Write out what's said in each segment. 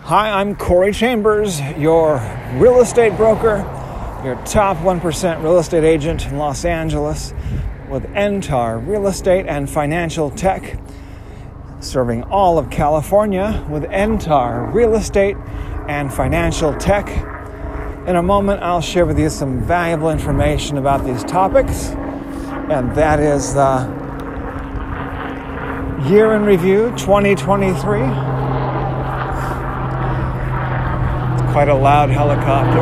Hi, I'm Corey Chambers, your real estate broker, your top 1% real estate agent in Los Angeles with NTAR Real Estate and Financial Tech, serving all of California with NTAR Real Estate and Financial Tech. In a moment, I'll share with you some valuable information about these topics, and that is the Year in Review 2023. Quite a loud helicopter.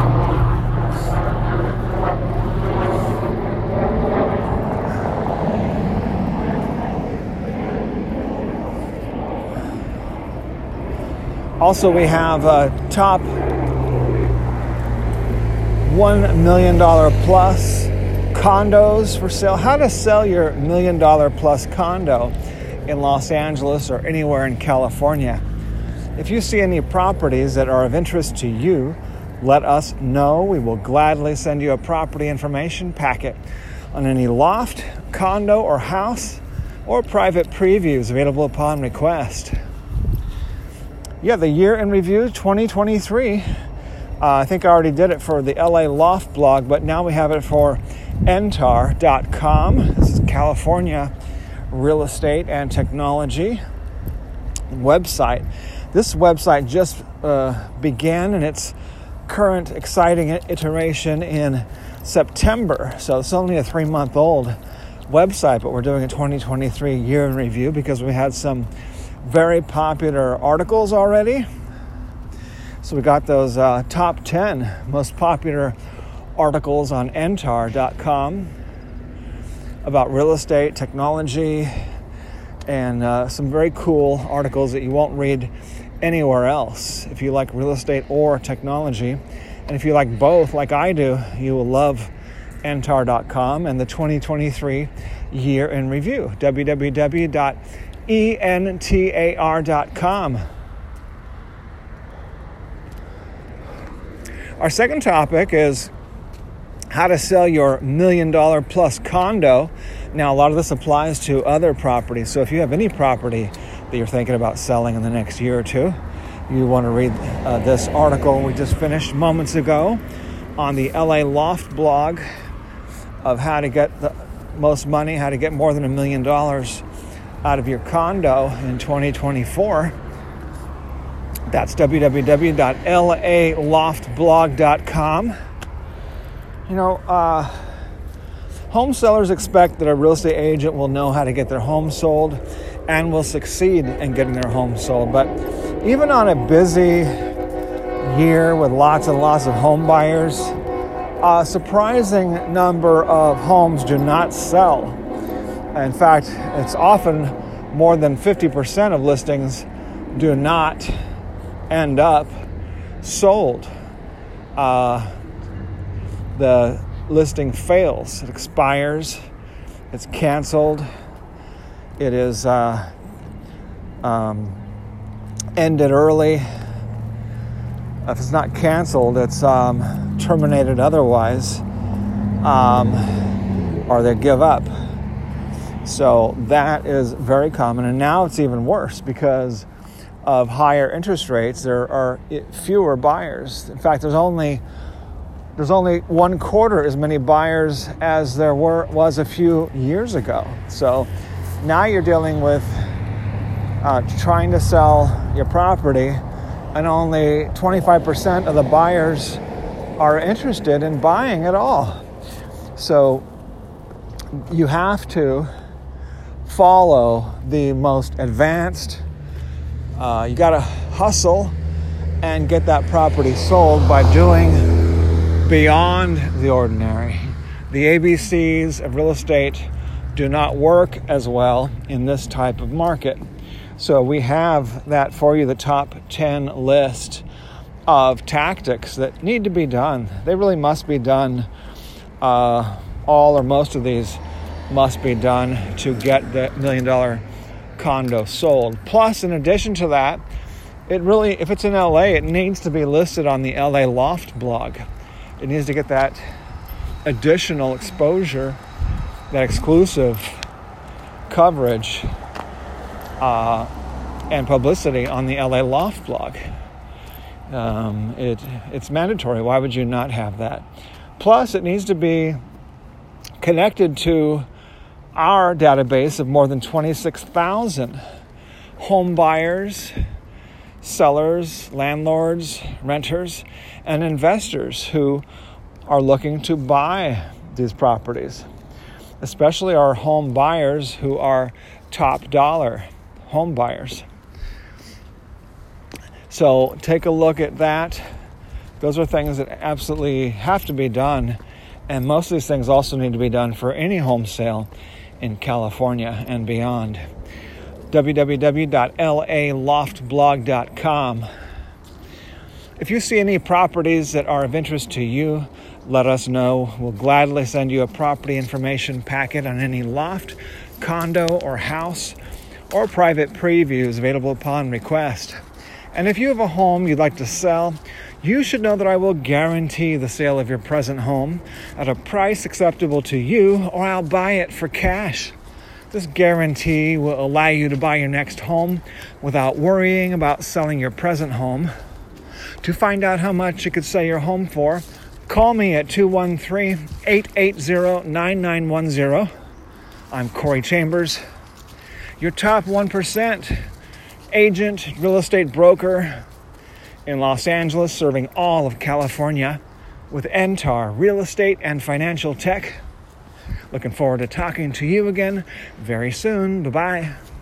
Also, we have top $1 million plus condos for sale. How to sell your $1 million plus condo in Los Angeles or anywhere in California. If you see any properties that are of interest to you, let us know. We will gladly send you a property information packet on any loft, condo, or house, or private previews available upon request. Yeah, the Year in Review 2023. I think I already did it for the LA Loft blog, but now we have it for NTAR.com. This is California Real Estate and Technology website. This website just began in its current exciting iteration in September. So it's only a 3-month-old website, but we're doing a 2023 Year in Review because we had some very popular articles already. So we got those top 10 most popular articles on NTAR.com about real estate, technology, and some very cool articles that you won't read anywhere else. If you like real estate or technology, and if you like both like I do, you will love NTAR.com and the 2023 Year in Review, www.entar.com. Our second topic is how to sell your $1 million plus condo. Now, a lot of this applies to other properties. So if you have any property that you're thinking about selling in the next year or two, you want to read this article we just finished moments ago on the LA Loft blog of how to get the most money, how to get more than $1 million out of your condo in 2024. That's www.laloftblog.com. You know, home sellers expect that a real estate agent will know how to get their home sold and will succeed in getting their home sold. But even on a busy year with lots and lots of home buyers, a surprising number of homes do not sell. In fact, it's often more than 50% of listings do not end up sold. The listing fails. It expires. It's canceled. It is ended early. If it's not canceled, it's terminated otherwise, or they give up. So that is very common. And now it's even worse because of higher interest rates. There are fewer buyers. In fact, there's only 1/4 as many buyers as there was a few years ago. So now you're dealing with trying to sell your property, and only 25% of the buyers are interested in buying at all. So you have to follow the most advanced. You got to hustle and get that property sold by doing beyond the ordinary. The ABCs of real estate do not work as well in this type of market. So we have that for you, the top 10 list of tactics that need to be done. They really must be done. All or most of these must be done to get the $1 million condo sold. Plus, in addition to that, if it's in LA, it needs to be listed on the LA Loft blog. It needs to get that additional exposure, that exclusive coverage and publicity on the LA Loft blog. It's mandatory. Why would you not have that? Plus, it needs to be connected to our database of more than 26,000 home buyers, sellers, landlords, renters, and investors who are looking to buy these properties, especially our home buyers who are top dollar home buyers. So take a look at that. Those are things that absolutely have to be done. And most of these things also need to be done for any home sale in California and beyond. www.laloftblog.com. If you see any properties that are of interest to you, let us know. We'll gladly send you a property information packet on any loft, condo, or house, or private previews available upon request. And if you have a home you'd like to sell, you should know that I will guarantee the sale of your present home at a price acceptable to you, or I'll buy it for cash. This guarantee will allow you to buy your next home without worrying about selling your present home. To find out how much you could sell your home for, call me at 213-880-9910. I'm Corey Chambers, your top 1% agent, real estate broker in Los Angeles, serving all of California with NTAR Real Estate and Financial Tech. Looking forward to talking to you again very soon. Bye-bye.